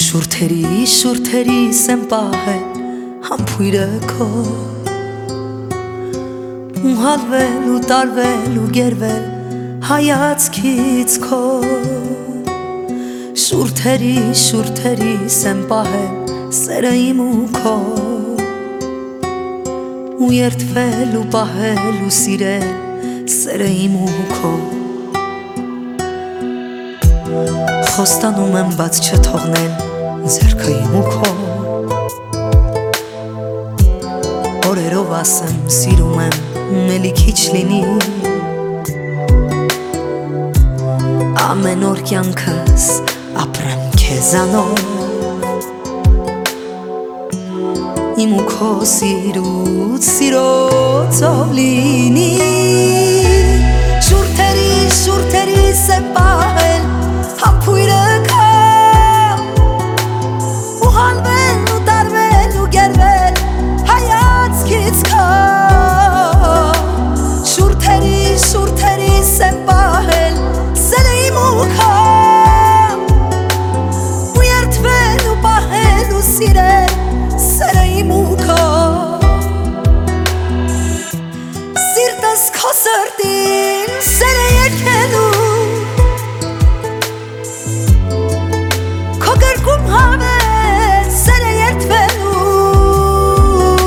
Շուրթերիս եմ պահել համբույրը քո ու հալվել ու տարվել ու գերվել հայացքից քո Շուրթերիս եմ պահել սերը իմ ու քո ու երդվել ու պահել ու սիրել սերը իմ ու քո Խոստանում եմ բաց չթողնել ձեռքը իմ ու քո Օրերով ասեմ սիրում եմ էլի քիչ լինի Ամեն օր կյանքս ապրեմ քեզանով Իմ ու քո սիրոցով լինի Շուրթերիս եմ պահել համբույրը քո ու հալվել ու տարվել ու գերվել հայացքից քո Շուրթերիս եմ պահել սերը իմ ու քո ու երդվել ու պահել ու սիրել սերը իմ ու քո Սիրտս քո սրտին սեր է երգելու Քո գրկում հավես սեր է երդվելու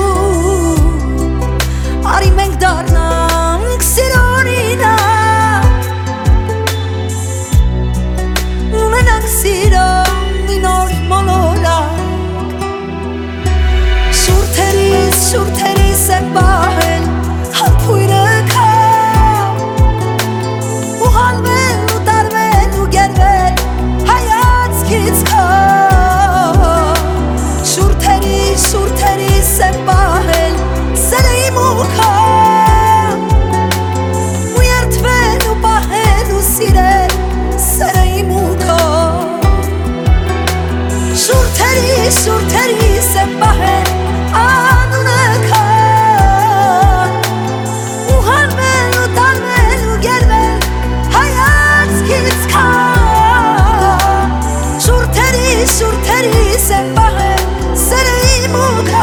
Արի մենք դառնանք սիրօրինակ Ունենանք սիրո մի նոր մոլորակ Շուրթերիս եմ պահել համբույրը քո ու հալվել ու տարվել ու գերվել հայացքից քո Շուրթերիս եմ պահել սերը իմ ու քո ու երդվել ու պահել ու սիրել սերը իմ ու քո Շուրթերիս եմ պահել անունը քո ու հալվել ու տարվել ու գերվել հայացքից քո Շուրթերիս եմ պահել սերը իմ ու քո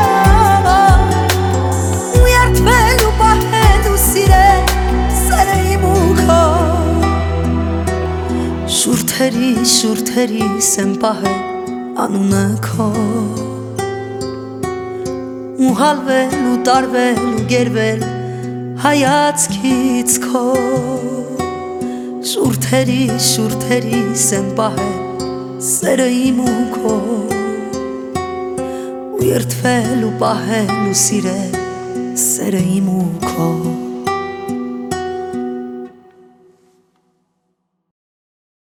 ու երդվել ու պահել ու սիրել սերը իմ ու քո Շուրթերիս եմ պահել անունը քո ու հալվել ու տարվել ու գերվել հայացքից քո Շուրթերիս եմ պահել սերը իմ ու քո ու երդվել ու պահել ու սիրել սերը իմ ու քո